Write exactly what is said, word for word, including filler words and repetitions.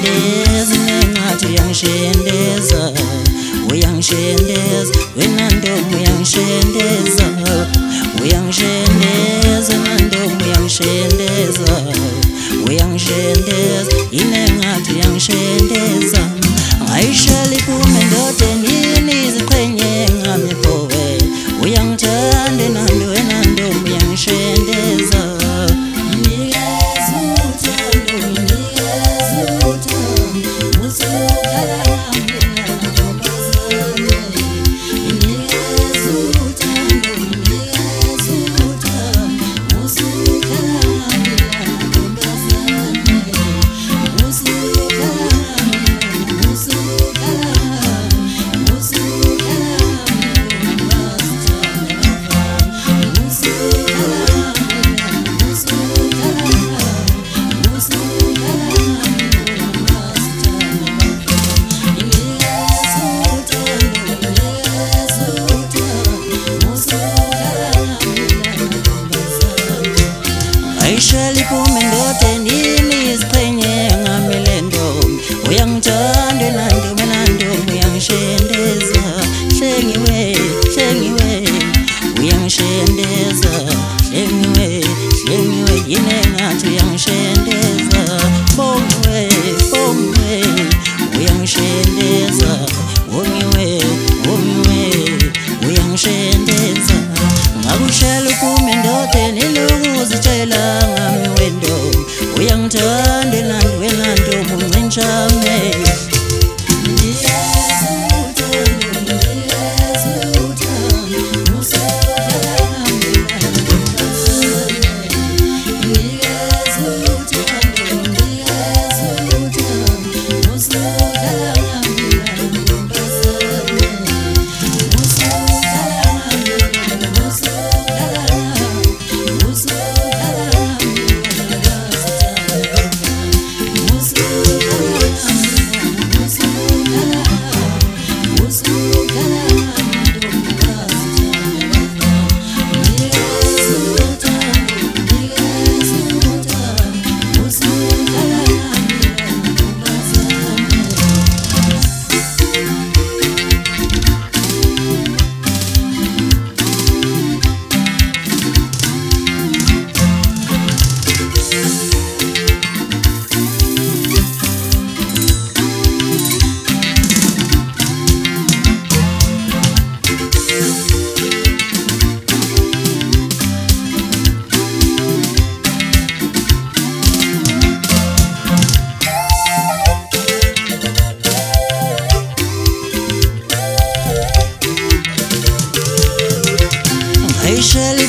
Uyangishendeza nengathi uyangishendeza, uyangishendeza wena ntombi uyangishendeza, uyangishendeza ntombi uyangishendeza, uyangishendeza inengathi uyangishendeza. Ayishali kume ndoda nini iziqhenye ngami phowe, uyangithanda nando wena ntombi uyangishendeza. Ayishali kume ndoda nini iziqhenye ngami le ntombi, uyangithanda nando wena ntombi uyangishendeza. Hlengiwe hlengiwe uyangishendeza, hlengiwe hlengiwe inengathi uyangishendeza. Bongiwe bongiwe uyangishendeza, bongiwe bongiwe uyangishendeza. Ngakushela kume ndoda nilokuzitshela ngami wentombi, uyangithanda nando wena ntombi uncinshame. Ayishali